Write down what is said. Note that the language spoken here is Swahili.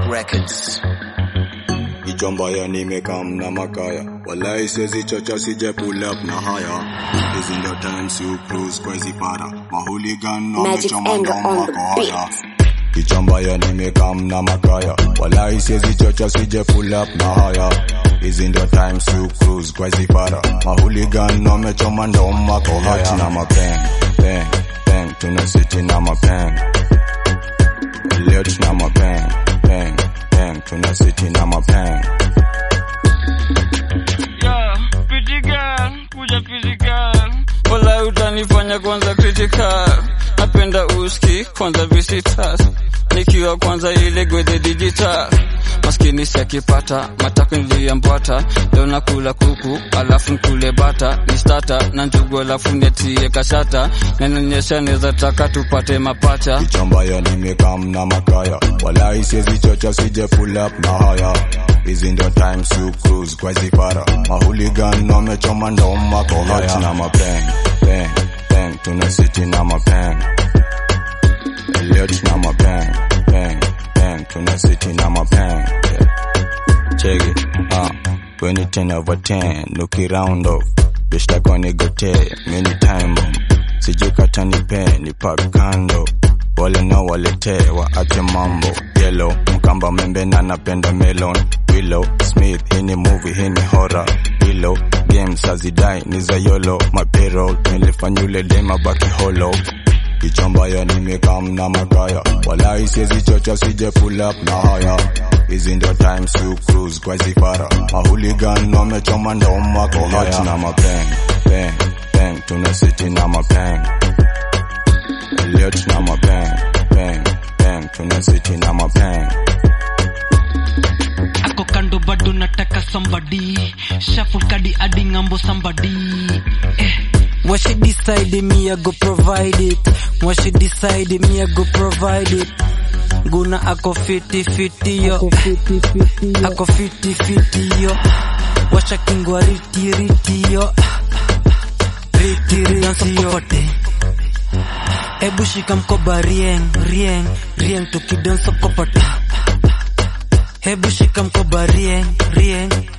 Records. Ichambaya nimekam na makaya, walai siwezi chocha sije pull up na haya. Hizi ndio times you cruise kwa hizi para, mahooligan na wamechoma ndoma wako haya. Ichambaya nimekam na makaya, walai siwezi chocha sije pull up na haya. Hizi ndio times you cruise kwa hizi para, mahooligan na wamechoma ndoma wako haya. Na mapeng, peng, peng, tuna city na mapeng. Leo tuna mapeng, peng, peng, tuna city na mapeng. Yeah, pretty girl, kuja physical. Wala utanifanya kwanza critical. Napenda uski kwanza visitors. Nikiwa kwanza ile gwede digital. Maskini siakipata, matako niliambata. Leo nakula kuku, alafu nkule bata. Ni starter, na njugu alafu netie kashata. Nanyonyesha neza taka tupate mapacha. Ichambaya nimekam na makaya, walai siwezi chocha sije pull up na haya. Hizi ndio times you cruise kwa hizi para, mahooligan na wamechoma ndoma wako haya. Na mapeng, peng, peng, tuna city na mapeng. Leo tuna mapeng, peng, peng, tuna city na mapeng. Check it, 20 over 10, look it round off. Bitch like on gote, many time bomb. Sijukata nipe, nipak kando. Wale na walete, waache mambo. Yellow, mkamba membe na napenda melon. Willow, Smith, hini movie, hini horror. Willow, games hazidai, niza yolo. My payroll, nilifanyule dema baki hollow. Ichambaya nimekam na makaya, walai siwezi chocha sije pull up na haya. Hizi ndio times you cruise kwa hizi para, mahooligan na wamechoma ndoma wako haya. Na mapeng, peng, peng, tuna city na mapeng. Leo tuna mapeng, peng, peng, tuna city na mapeng. Ako kando bado nataka somebody, shuffle kadi adi ngambo somebody. What she decide me I go provide it. What she decide me I go provide it. Guna ako 50-50 yo. Ako 50-50 yo. Washa kingwa riti yo. Riti yo. Ebu shika mkoba rieng tukidanso kopata. Ebu shika mkoba rieng